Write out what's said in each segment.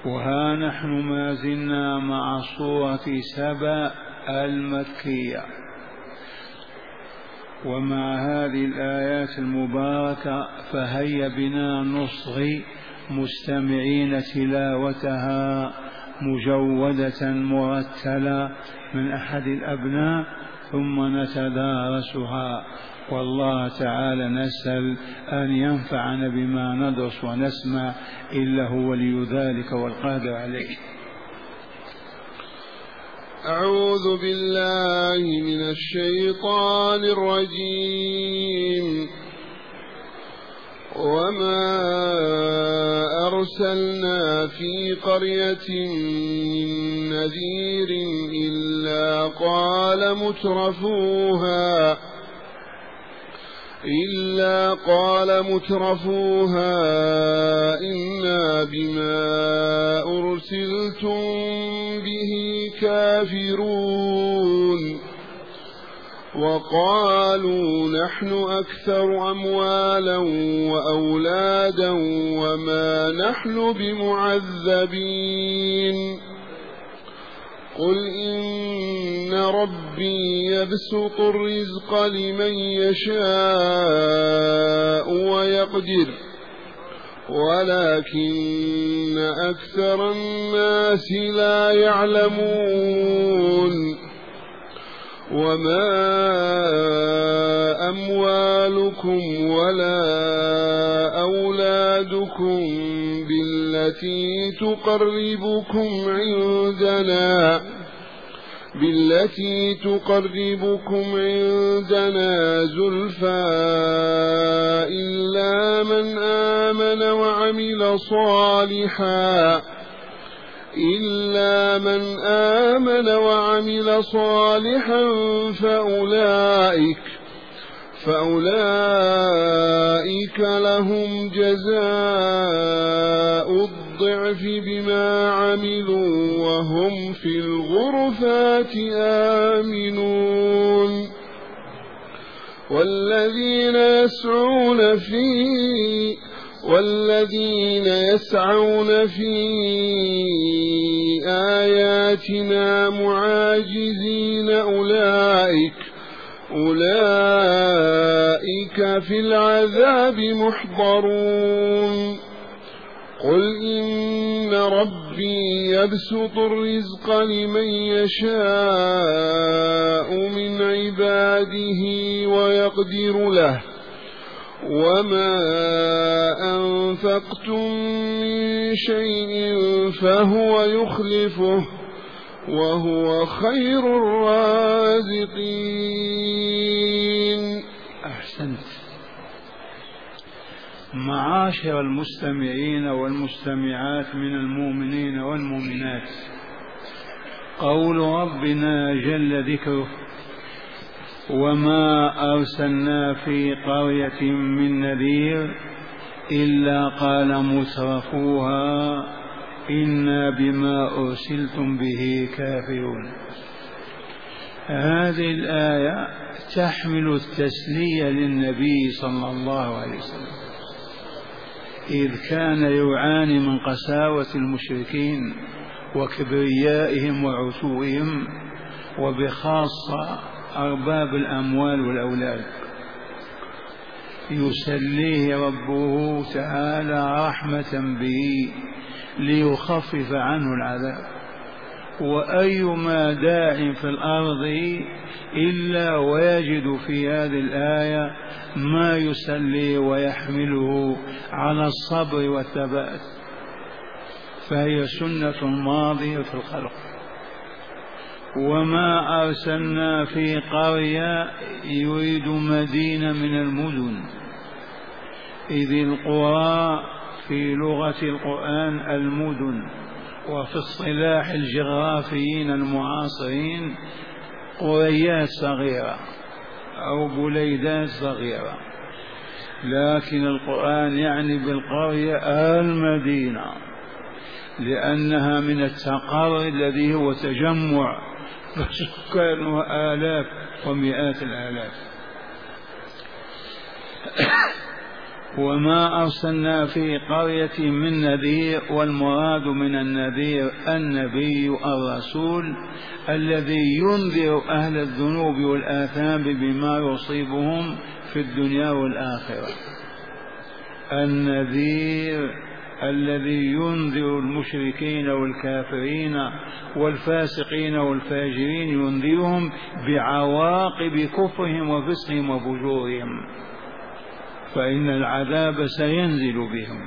وها نحن ما زلنا مع سورة سبأ المكية، ومع هذه الآيات المباركة فهيا بنا نصغي مستمعين تلاوتها مجودة مرتلة من أحد الأبناء، ثم نتدارسها، والله تعالى نسأل أن ينفعنا بما ندرس ونسمع، إلا هو ولي ذلك والقادر عليه. أعوذ بالله من الشيطان الرجيم. وما أرسلنا في قرية من نذير إلا قال مترفوها إنا بما أرسلتم به كافرون وقالوا نحن أكثر أموالا وأولادا وما نحن بمعذبين قل إن ربي يبسط الرزق لمن يشاء ويقدر ولكن أكثر الناس لا يعلمون وما أموالكم ولا أولادكم بالتي تقربكم عندنا زلفى إلا من آمن وعمل صالحا فأولئك لهم جزاء الضعف بما عملوا وهم في الغرفات آمنون والذين يسعون في آياتنا معاجزين أولئك في العذاب محضرون قل إن ربي يبسط الرزق لمن يشاء من عباده ويقدر له وما أنفقتم من شيء فهو يخلفه وهو خير الرازقين. أحسنت. معاشر المستمعين والمستمعات من المؤمنين والمؤمنات، قول ربنا جل ذكره وما أرسلنا في قرية من نذير إلا قال مترفوها إنا بما أرسلتم به كافرون. هذه الآية تحمل التسلية للنبي صلى الله عليه وسلم، إذ كان يعاني من قساوة المشركين وكبريائهم وعتوهم، وبخاصة أرباب الأموال والأولاد. يسليه ربه تعالى رحمة به ليخفف عنه العذاب، وأيما داع في الأرض إلا ويجد في هذه الآية ما يسلي ويحمله على الصبر والثبات، فهي سنة ماضية في الخلق. وما أرسلنا في قرية يريد مدينة من المدن، إذ القرى في لغة القرآن المدن، وفي اصطلاح الجغرافيين المعاصرين قريات صغيرة أو بليدات صغيرة، لكن القرآن يعني بالقرية المدينة، لأنها من التقر الذي هو تجمع سكانها آلاف ومئات الآلاف. وما أرسلنا في قرية من نذير، والمراد من النذير النبي الرسول الذي ينذر أهل الذنوب والآثام بما يصيبهم في الدنيا والآخرة. النذير الذي ينذر المشركين والكافرين والفاسقين والفاجرين، ينذرهم بعواقب كفرهم وفسقهم وفجورهم، فإن العذاب سينزل بهم.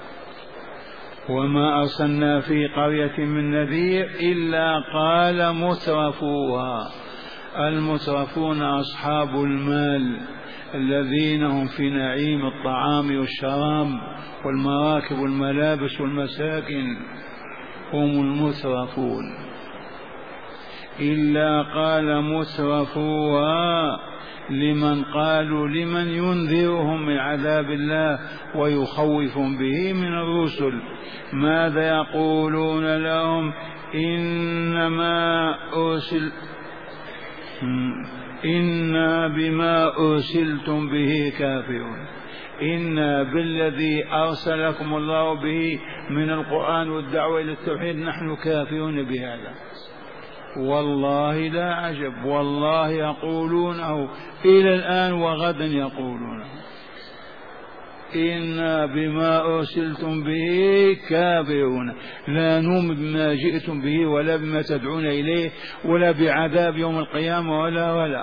وما أرسلنا في قرية من نذير إلا قال مترفوها، المترفون أصحاب المال الذين هم في نعيم الطعام والشراب والمراكب والملابس والمساكن، هم المترفون. إلا قال مترفوها لمن قالوا لمن ينذرهم من عذاب الله ويخوفهم به من الرسل، ماذا يقولون لهم؟ إنا بما أرسلتم به كافرون، إنا بالذي أرسلكم الله به من القرآن والدعوة إلى التوحيد نحن كافرون بهذا. والله لا عجب، والله يقولونه إلى الآن وغدا يقولونه، إنا بما أرسلتم به كافرون، لا نؤمن بما جئتم به ولا بما تدعون إليه ولا بعذاب يوم القيامة ولا.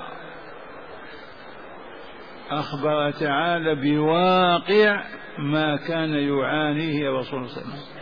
أخبر تعالى بواقع ما كان يعانيه رسول الله صلى الله عليه وسلم.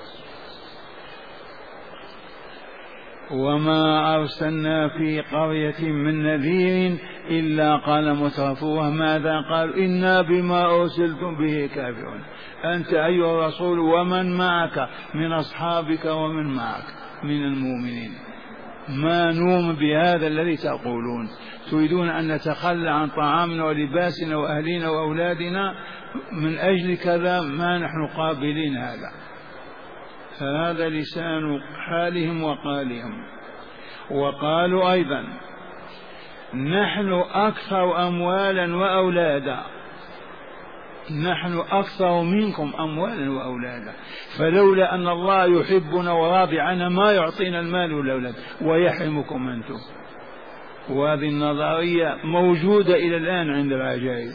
وما أرسلنا في قرية من نذير إلا قال مترفوها ماذا قالوا؟ إنا بما أرسلتم به كافرون. أنت أيها الرسول ومن معك من أصحابك ومن معك من المؤمنين ما نؤمن بهذا الذي تقولون، تريدون أن نتخلى عن طعامنا ولباسنا وأهلنا وأولادنا من أجل كذا، ما نحن قابلين هذا. هذا لسان حالهم وقالهم. وقالوا أيضا نحن أكثر أموالا وأولادا، نحن أكثر منكم أموالا وأولادا، فلولا أن الله يحبنا وراضي عنا ما يعطينا المال والأولاد ويحرمكم أنتم. وهذه النظرية موجودة إلى الآن عند العجائب،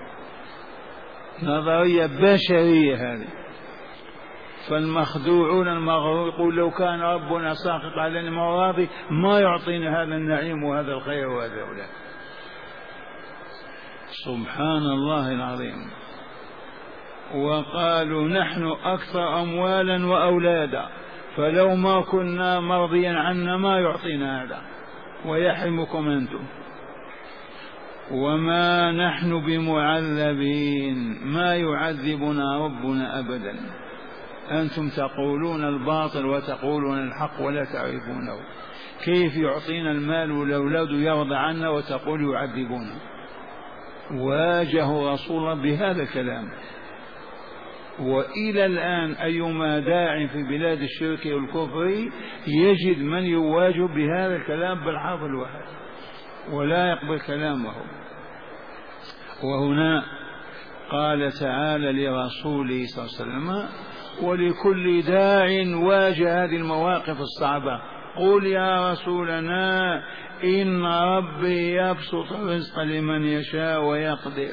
نظرية بشرية هذه. فالمخدوعون المغرور يقول لو كان ربنا ساخط علينا مراضي ما يعطينا هذا النعيم وهذا الخير وهذا الأولاد. سبحان الله العظيم. وقالوا نحن أكثر أموالا وأولادا، فلو ما كنا مرضيا عنا ما يعطينا هذا ويحرمكم أنتم. وما نحن بمعذبين، ما يعذبنا ربنا أبدا. أنتم تقولون الباطل وتقولون الحق ولا تعرفونه. كيف يعطينا المال والأولاد يرضى عنا وتقول يعذبونه؟ واجهوا رسول الله بهذا الكلام. وإلى الآن أيما داع في بلاد الشرك والكفر يجد من يواجه بهذا الكلام بالحرف الواحد ولا يقبل كلامه. وهنا قال تعالى لرسوله صلى الله عليه وسلم ولكل داع واجه هذه المواقف الصعبة قل يا رسولنا إن ربي يبسط الرزق لمن يشاء ويقدر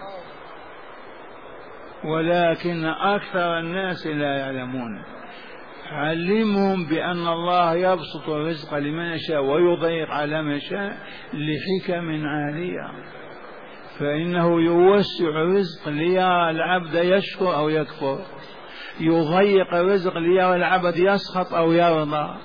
ولكن أكثر الناس لا يعلمون. علمهم بأن الله يبسط الرزق لمن يشاء ويضيق على من يشاء لحكم عالية، فإنه يوسع الرزق ليرى العبد يشكر أو يكفر، يضيق الرزق ليرى العبد يسخط أو يرضى.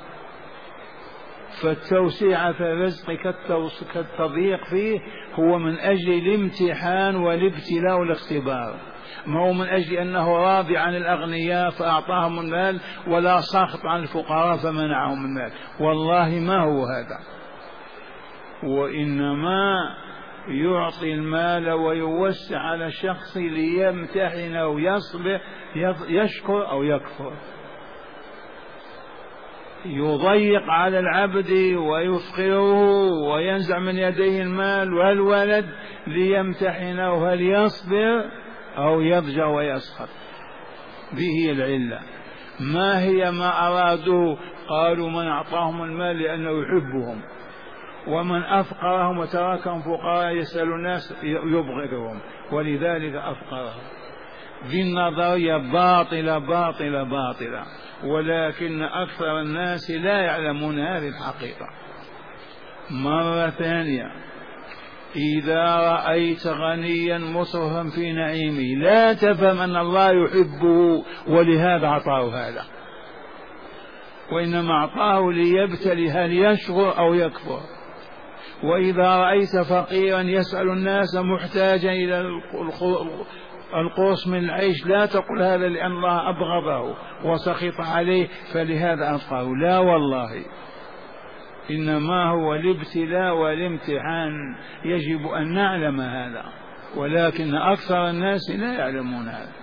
فالتوسيع في الرزق كالتضييق فيه هو من أجل الامتحان والابتلاء والاختبار، ما هو من أجل أنه راضي عن الأغنياء فأعطاهم المال ولا ساخط عن الفقراء فمنعهم المال، والله ما هو هذا. وإنما يعطي المال ويوسع على الشخص ليمتحن أو يصبر يشكر أو يكفر، يضيق على العبد ويفقره وينزع من يديه المال والولد ليمتحنه هل يصبر أو يضجر ويسخط. به العلة. ما هي ما أرادوه؟ قالوا من أعطاهم المال لأنه يحبهم، ومن أفقرهم وتركهم فقراء يسأل الناس يبغضهم، ولذلك أفقرهم. ذي النظرية باطلة باطلة باطلة، ولكن أكثر الناس لا يعلمون هذه الحقيقة. مرة ثانية، إذا رأيت غنيا مسرفا في نعيمه لا تفهم أن الله يحبه ولهذا أعطاه هذا، وإنما أعطاه ليبتلي هل يشكر أو يكفر. وإذا رأيت فقيرا يسأل الناس محتاجا إلى القوس من العيش لا تقل هذا لأن الله أبغضه وسخط عليه فلهذا أعطاه، لا والله، إنما هو الابتلاء والامتحان، يجب أن نعلم هذا، ولكن أكثر الناس لا يعلمون هذا.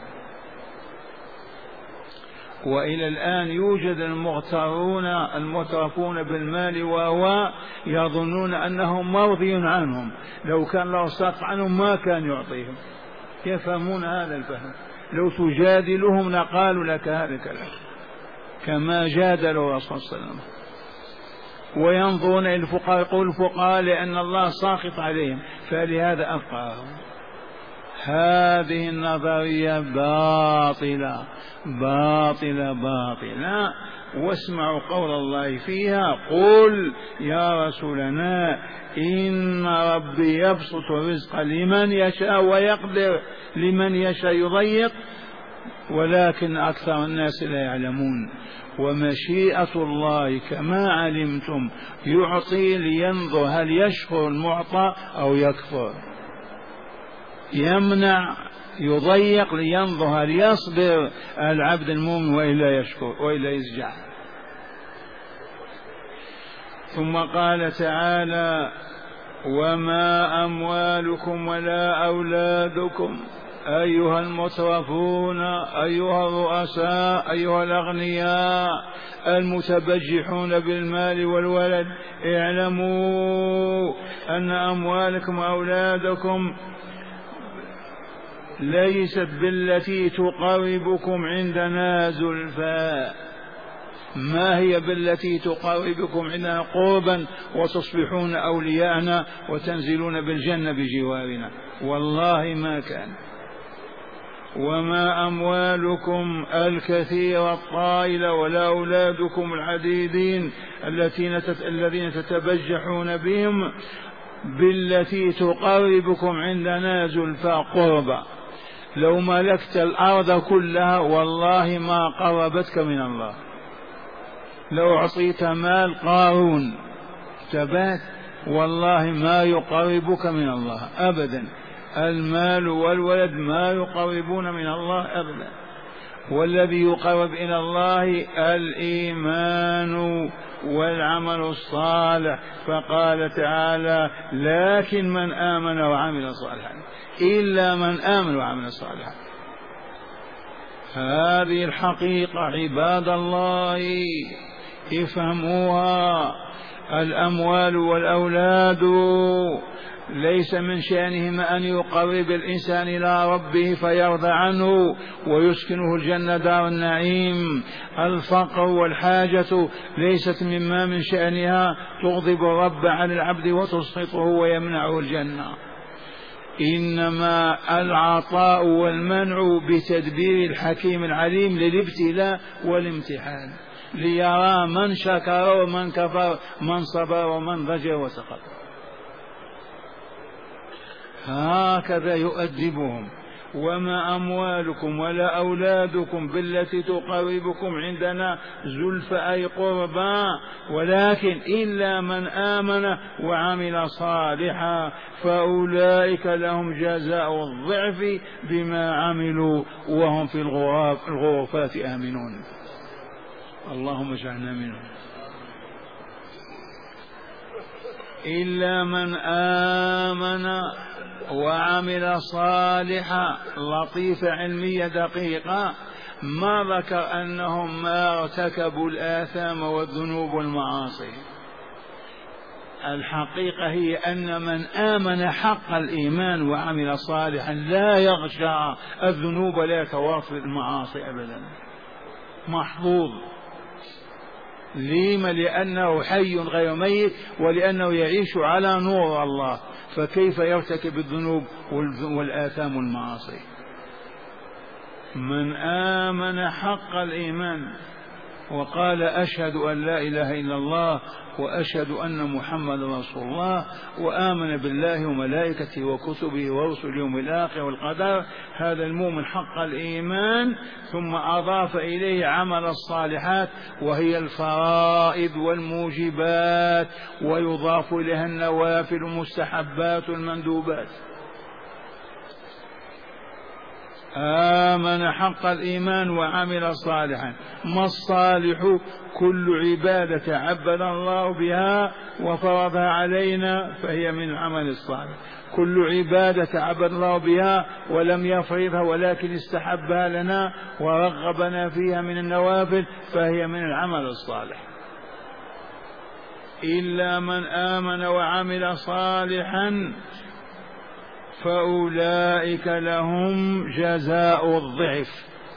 وإلى الآن يوجد المغترون المترفون بالمال وهو يظنون أنهم مرضي عنهم، لو كان له صرف عنهم ما كان يعطيهم، يفهمون هذا الفهم. لو تجادلهم لقالوا لك هذا الكلام كما جادلوا الرسول صلى الله عليه وسلم. وينظرون إلى الفقراء يقول الفقراء لأن الله ساخط عليهم فلهذا أفقرهم. هذه النظرية باطلة باطلة باطلة. واسمعوا قول الله فيها: قل يا رسولنا إن ربي يبسط الرزق لمن يشاء ويقدر لمن يشاء يضيق ولكن أكثر الناس لا يعلمون. ومشيئة الله كما علمتم يعطي لينظر هل يشكر المعطى أو يكفر، يمنع يضيق لينظر هل يصبر العبد المؤمن وإلا يشكر وإلا يسجع. ثم قال تعالى: وما أموالكم ولا أولادكم أيها المترفون أيها الرؤساء أيها الأغنياء المتبجحون بالمال والولد، اعلموا أن أموالكم وأولادكم ليست بالتي تقربكم عندنا زلفى. ما هي بالتي تقربكم عندنا قربا وتصبحون أولياءنا وتنزلون بالجنة بجوارنا؟ والله ما كان. وما أموالكم الكثيرة الطائلة ولا أولادكم العديدين الذين تتبجحون بهم بالتي تقربكم عندنا زلفى قربا. لو ملكت الأرض كلها والله ما قربتك من الله. لو أعطيت مال قارون تبات والله ما يقربك من الله أبدا. المال والولد ما يقربون من الله أبدا. والذي يقرب إلى الله الإيمان والعمل الصالح. فقال تعالى: لكن من آمن وعمل صالحا، إلا من آمن وعمل صالحا. هذه الحقيقة عباد الله افهموها. الأموال والأولاد ليس من شأنهما أن يقرب الإنسان إلى ربه فيرضى عنه ويسكنه الجنة دار النعيم. الفقر والحاجة ليست مما من شأنها تغضب الرب عن العبد وتسخطه ويمنعه الجنة. إنما العطاء والمنع بتدبير الحكيم العليم للابتلاء والامتحان، ليرى من شكر ومن كفر، من صبر ومن ضجر وسقط. هكذا يؤدبهم. وما أموالكم ولا أولادكم بالتي تقربكم عندنا زلفى أي قربا، ولكن إلا من آمن وعمل صالحا فأولئك لهم جزاء الضعف بما عملوا وهم في الغرفات آمنون. اللهم اجعلنا منهم. إلا من آمن وعمل صالحا. لطيفة علمية دقيقة، ما ذكر أنهم ما ارتكبوا الآثام والذنوب والمعاصي، الحقيقة هي أن من آمن حق الإيمان وعمل صالحا لا يغشى الذنوب ولا يتورط المعاصي أبدا، محظوظ. لما؟ لأنه حي غير ميت، ولأنه يعيش على نور الله، فكيف يرتكب الذنوب والآثام والمعاصي؟ من آمن حق الإيمان وقال أشهد أن لا إله إلا الله وأشهد أن محمد رسول الله، وآمن بالله وملائكته وكتبه ورسله واليوم الآخر والقدر، هذا المؤمن حق الإيمان. ثم أضاف إليه عمل الصالحات وهي الفرائض والموجبات، ويضاف إليها النوافل والمستحبات والمندوبات. آمن حق الإيمان وعمل صالحا. ما الصالح؟ كل عبادة تعبد الله بها وفرضها علينا فهي من العمل الصالح. كل عبادة تعبد الله بها ولم يفرضها ولكن استحبها لنا ورغبنا فيها من النوافل فهي من العمل الصالح. إلا من آمن وعمل صالحا فأولئك لهم جزاء الضعف.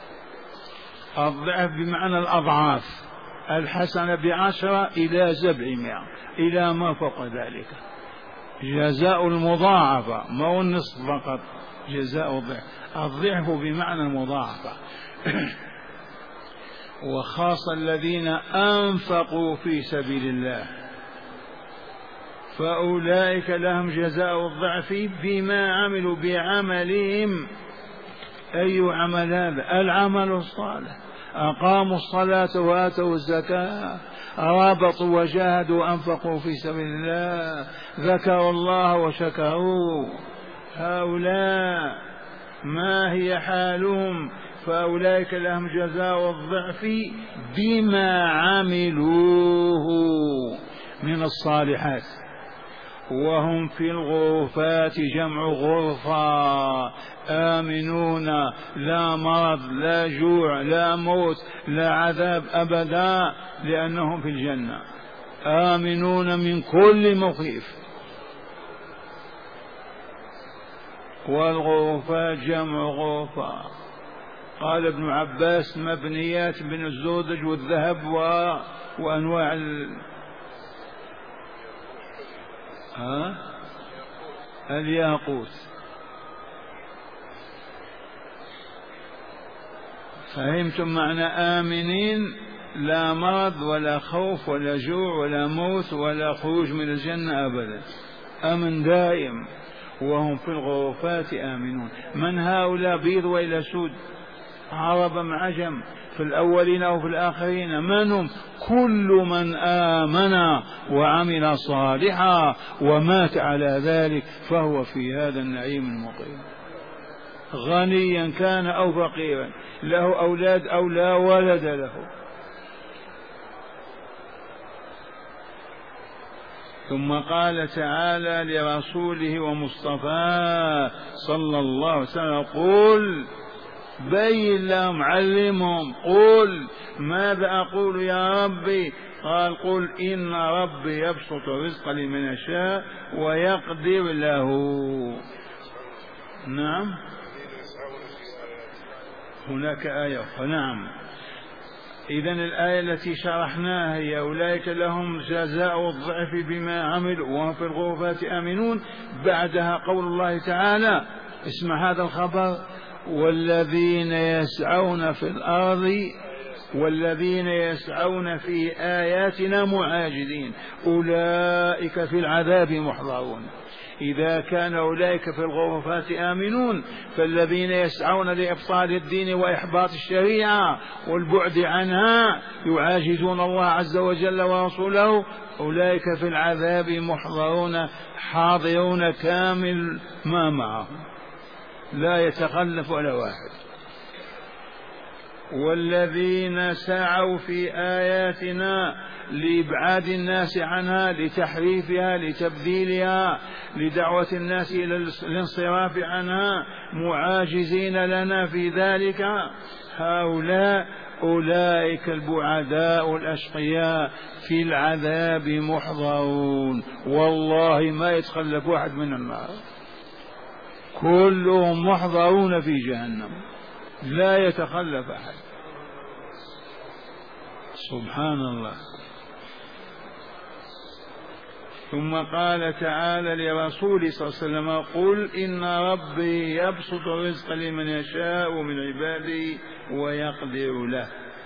الضعف بمعنى الأضعاف، الحسنة ب10 إلى 700 إلى ما فوق ذلك. جزاء المضاعفة، ما هو النصف فقط، جزاء الضعف. الضعف بمعنى المضاعفة. وخاصة الذين أنفقوا في سبيل الله فأولئك لهم جزاء الضعف بما عملوا بعملهم. أي عمل هذا؟ العمل الصالح. أقاموا الصلاة وآتوا الزكاة، رابطوا وجاهدوا وأنفقوا في سبيل الله، ذكروا الله وشكروا. هؤلاء ما هي حالهم؟ فأولئك لهم جزاء الضعف بما عملوه من الصالحات، وهم في الغرفات، جمع غرفة، آمنون، لا مرض لا جوع لا موت لا عذاب أبدا، لأنهم في الجنة آمنون من كل مخيف. والغرفات جمع غرفة. قال ابن عباس مبنيات من الزودج والذهب وأنواع الياقوت. فهمتم معنى آمنين؟ لا مرض ولا خوف ولا جوع ولا موت ولا خروج من الجنة أبدا، أمن دائم، وهم في الغرفات آمنون. من هؤلاء؟ بيض وإلى سود، عرب أم عجم، في الأولين أو في الآخرين. من هم؟ كل من آمن وعمل صالحا ومات على ذلك فهو في هذا النعيم المقيم، غنيا كان أو فقيرا، له أولاد أو لا ولد له. ثم قال تعالى لرسوله ومصطفاه صلى الله عليه وسلم: قل، بين لهم، علمهم، قل ماذا أقول يا ربي؟ قال: قل إن ربي يبسط الرزق لمن يشاء ويقدر له. نعم، هناك آية. نعم، إذن الآية التي شرحناها هي أولئك لهم جزاء الضعف بما عملوا وهم في الغرفات آمنون. بعدها قول الله تعالى، اسمع هذا الخبر: والذين يسعون في الأرض والذين يسعون في آياتنا معاجزين أولئك في العذاب محضرون. إذا كان أولئك في الغرفات آمنون، فالذين يسعون لإبطال الدين وإحباط الشريعة والبعد عنها يعاجزون الله عز وجل ورسوله، أولئك في العذاب محضرون، حاضرون كامل ما معهم، لا يتخلف ولا واحد. والذين سعوا في آياتنا لإبعاد الناس عنها، لتحريفها، لتبديلها، لدعوة الناس إلى الانصراف عنها، معاجزين لنا في ذلك، هؤلاء أولئك البعداء الأشقياء في العذاب محضرون، والله ما يتخلف واحد من النار، كلهم محضرون في جهنم لا يتخلف أحد. سبحان الله. ثم قال تعالى لرسوله صلى الله عليه وسلم: قل إن ربي يبسط الرزق لمن يشاء من عباده ويقدر له.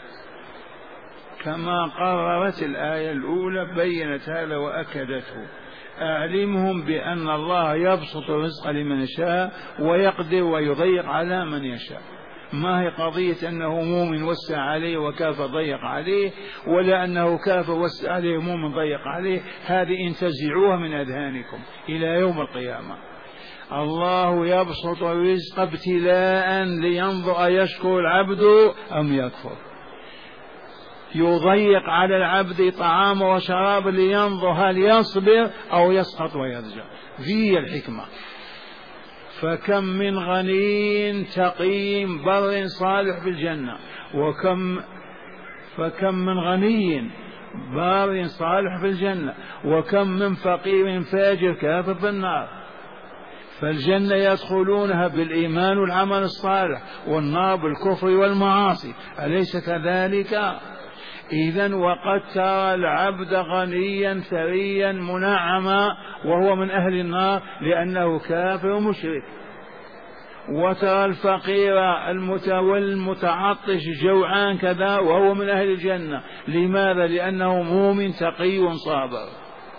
كما قررت الآية الأولى بينت هذا وأكدته: أعلمهم بأن الله يبسط الرزق لمن يشاء ويقدر ويضيق على من يشاء. ما هي قضية أنه مؤمن وسع عليه وكافر ضيق عليه، ولا أنه كافر وسع عليه مؤمن ضيق عليه. هذه انتزعوها من أذهانكم إلى يوم القيامة. الله يبسط الرزق ابتلاء لينظر أيشكر العبد أم يكفر، يضيق على العبد طعام وشراب لينظر هل يصبر أو يسقط ويرجع. في الحكمة. فكم من غني تقي بر صالح في الجنة، فكم من غني بار صالح في الجنة، وكم من فقير فاجر كافر في النار. فالجنة يدخلونها بالإيمان والعمل الصالح، والنار بالكفر والمعاصي، أليس كذلك؟ إذن وقد ترى العبد غنيا ثريا منعما وهو من أهل النار لأنه كافر مشرك، وترى الفقير المتعطش جوعان كذا وهو من أهل الجنة. لماذا؟ لأنه مؤمن تقي صابر.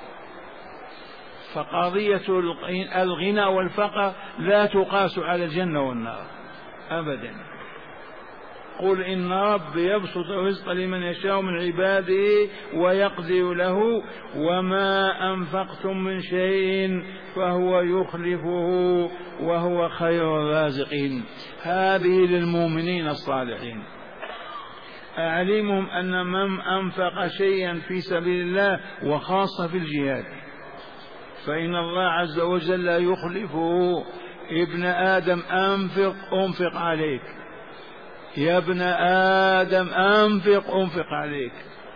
فقضية الغنى والفقر لا تقاس على الجنة والنار أبدا. قل إن ربي يبسط الرزق لمن يشاء من عباده ويقدر له وما أنفقتم من شيء فهو يخلفه وهو خير الرازقين. هذه للمؤمنين الصالحين. أعلمهم أن من أنفق شيئا في سبيل الله وخاصة في الجهاد فإن الله عز وجل يخلفه. ابن آدم أنفق عليك، يا ابن آدم أنفق عليك.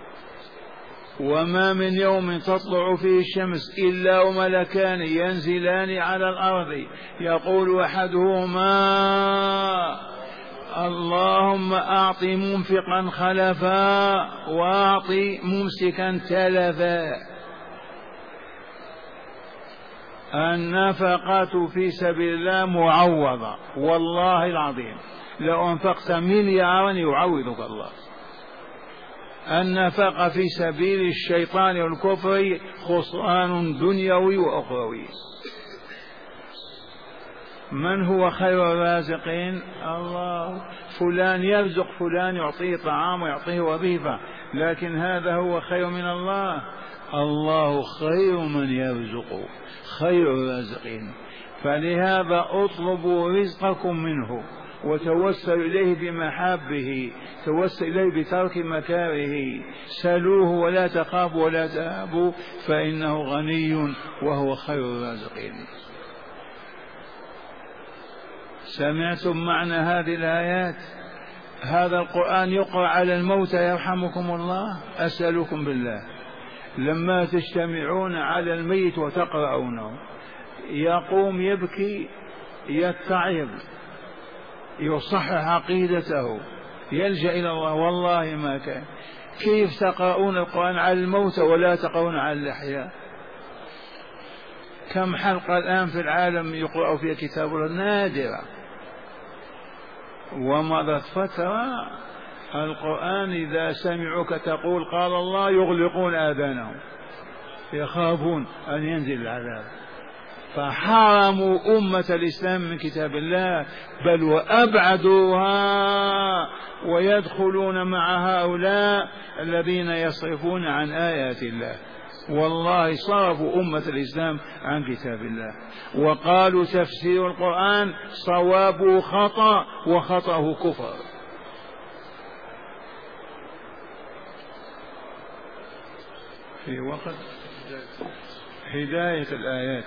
وما من يوم تطلع فيه الشمس إلا وملكان ينزلان على الأرض يقول أحدهما: اللهم أعط منفقا خلفا وأعط ممسكا تلفا. النفقة في سبيل الله معوضة، والله العظيم لو أنفقت مليارا يعوضك الله. النفقة في سبيل الشيطان والكفر خسران دنيوي وأخروي. من هو خير الرازقين؟ الله. فلان يرزق فلان، يعطيه طعام ويعطيه وظيفة، لكن هذا هو خير من الله؟ الله خير من يرزق، خير الرازقين. فلهذا اطلبوا رزقكم منه وتوسلوا إليه بمحابه، توسل إليه بترك مكاره، سلوه ولا تخافوا ولا تهابوا فإنه غني وهو خير الرازقين. سمعتم معنى هذه الآيات؟ هذا القرآن يقرأ على الموتى يرحمكم الله. أسألكم بالله لما تجتمعون على الميت وتقرأونه يقوم يبكي يتعظ يصحح عقيدته يلجأ إلى الله، والله ما كان. كيف تقرؤون القرآن على الموتى ولا تقرؤون على الأحياء؟ كم حلقة الآن في العالم يقرأ فيها كتاب الله؟ نادرة. ومضت فترة القرآن إذا سمعوك تقول قال الله يغلقون آذانهم يخافون أن ينزل العذاب. فحرموا أمة الإسلام من كتاب الله، بل وأبعدوها ويدخلون مع هؤلاء الذين يصرفون عن آيات الله. والله صرفوا أمة الإسلام عن كتاب الله، وقالوا تفسير القرآن صوابه خطأ وخطأه كفر. في وقت هداية الآيات.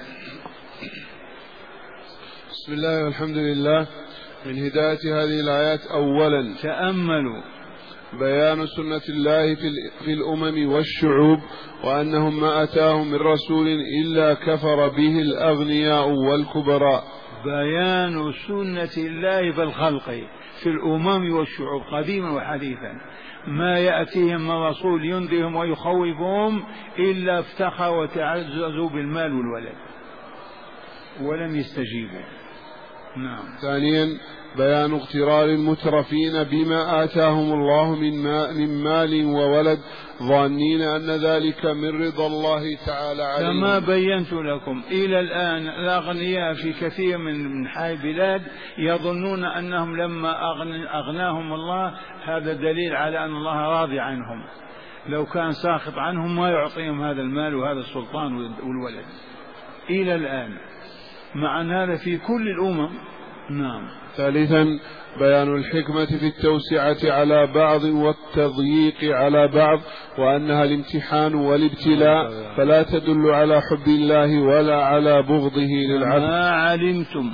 بسم الله والحمد لله. من هداية هذه الآيات أولا تأملوا بيان سنة الله في الأمم والشعوب، وأنهم ما أتاهم من رسول إلا كفر به الأغنياء والكبراء. بيان سنة الله في الخلق في الأمم والشعوب قديما وحديثا، ما يأتيهم من رسول ينذرهم ويخوفهم إلا افتخروا وتعززوا بالمال والولد ولم يستجيبوا. نعم. ثانيا بيان اغترار المترفين بما آتاهم الله من مال وولد، ظانين أن ذلك من رضا الله تعالى عليهم. كما بينت لكم إلى الآن الأغنياء في كثير من حي البلاد يظنون أنهم لما أغناهم الله هذا دليل على أن الله راضي عنهم، لو كان ساخط عنهم ما يعطيهم هذا المال وهذا السلطان والولد إلى الآن، مع أن هذا في كل الأمم. نعم. ثالثا بيان الحكمة في التوسعة على بعض والتضييق على بعض، وأنها الامتحان والابتلاء، فلا تدل على حب الله ولا على بغضه للعبد. ما علمتم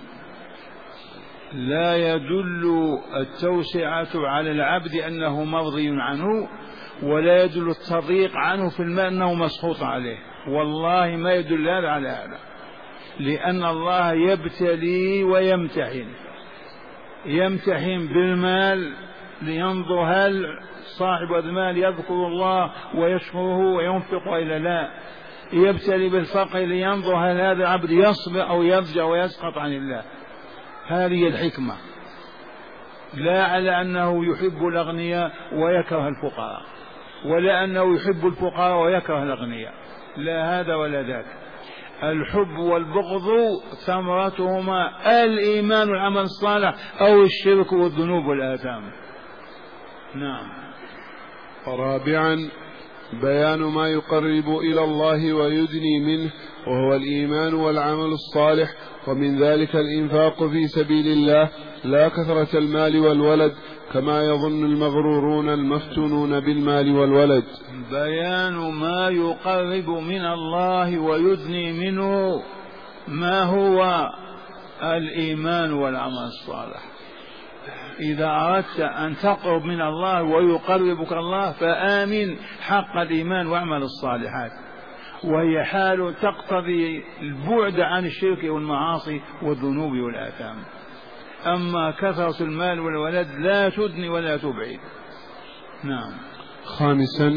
لا يدل التوسعة على العبد أنه مرضي عنه، ولا يدل التضييق عنه في المال أنه مسخوط عليه، والله ما يدل هذا على هذا، لأن الله يبتلي ويمتحن، يمتحن بالمال لينظر هل صاحب المال يذكر الله ويشكره وينفق إلى لا، يبتلي بالفقر لينظر هل هذا العبد يصبر أو يضجع ويسقط عن الله. هذه الحكمة، لا على أنه يحب الأغنياء ويكره الفقراء، ولا أنه يحب الفقراء ويكره الأغنياء، لا هذا ولا ذاك. الحب والبغض ثمرتهما الإيمان والعمل الصالح أو الشرك والذنوب والآثام. نعم. رابعا بيان ما يقرب إلى الله ويدني منه، وهو الإيمان والعمل الصالح، ومن ذلك الإنفاق في سبيل الله لا كثرة المال والولد كما يظن المغرورون المفتونون بالمال والولد. بيان ما يقرب من الله ويدني منه، ما هو الإيمان والعمل الصالح. إذا أردت أن تقرب من الله ويقربك الله فآمن حق الإيمان واعمل الصالحات، وهي حال تقتضي البعد عن الشرك والمعاصي والذنوب والآثام. أما كثرة المال والولد لا تدني ولا تبعد. نعم. خامسا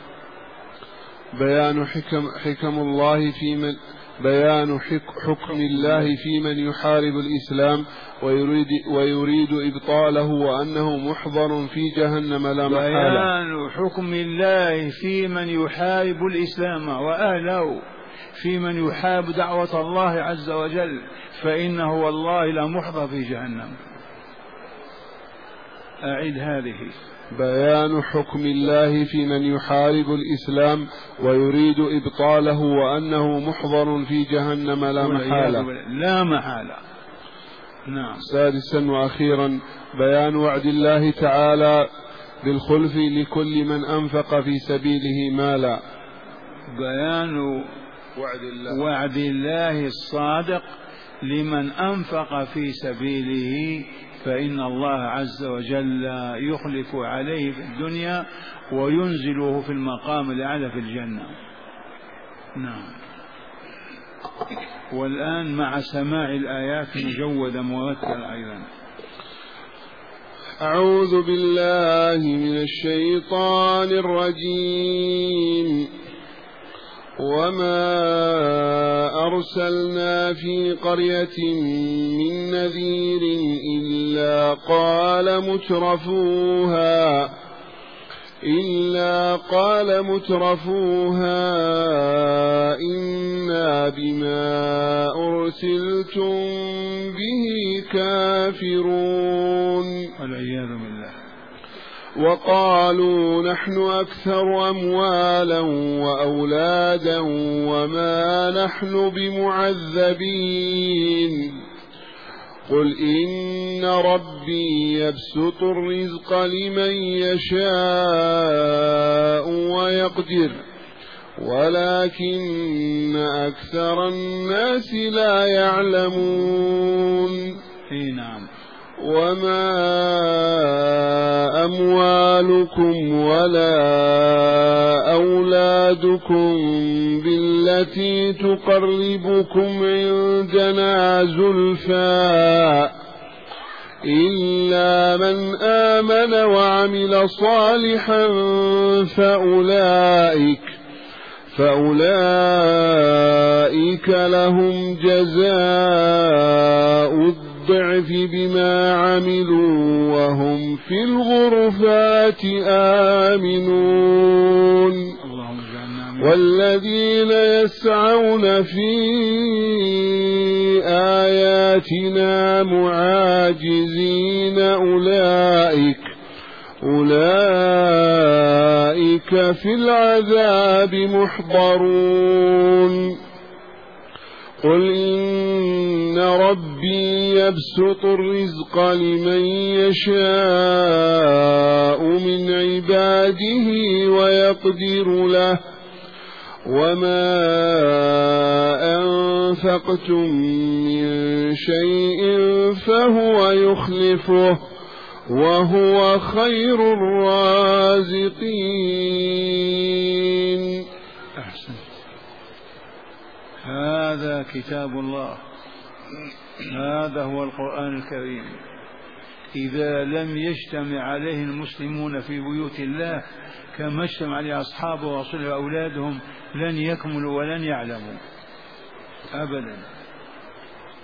بيان حكم الله في بيان حكم الله في من يحارب الإسلام ويريد إبطاله، وأنه محضر في جهنم لا محالة. بيان حكم الله في من يحارب الإسلام وأهله، في من يحارب دعوة الله عز وجل، فإنه والله لمحضر في جهنم. أعد هذه. بيان حكم الله في من يحارب الإسلام ويريد إبطاله، وأنه محضر في جهنم لا محالة. لا محالة. نعم. سادسا وأخيرا بيان وعد الله تعالى بالخلف لكل من أنفق في سبيله مالا. بيان وعد الله الصادق لمن أنفق في سبيله، فإن الله عز وجل يخلف عليه في الدنيا وينزله في المقام الأعلى في الجنة. نعم. والآن مع سماع الآيات مجودة مرتلة أيضا. أعوذ بالله من الشيطان الرجيم. وما أرسلنا في قرية من نذير إلا قال مترفوها إنا بما أرسلتم به كافرون والعياذ بالله. وقالوا نحن أكثر أموالا وأولادا وما نحن بمعذبين قل إن ربي يبسط الرزق لمن يشاء ويقدر ولكن أكثر الناس لا يعلمون. نعم. وما أموالكم ولا أولادكم بالتي تقربكم عندنا زلفى إلا من آمن وعمل صالحا فأولئك لهم جزاء الضعف بما عملوا وهم في الغرفات آمنون. والذين يسعون في آياتنا معاجزين أولئك في العذاب محضرون. قل إن ربي يبسط الرزق لمن يشاء من عباده ويقدر له وما أنفقتم من شيء فهو يخلفه وهو خير الرازقين. أحسن. هذا كتاب الله، هذا هو القرآن الكريم. إذا لم يجتمع عليه المسلمون في بيوت الله كما اجتمع عليه أصحابه ورسوله وأولادهم لن يكملوا ولن يعلموا أبدا.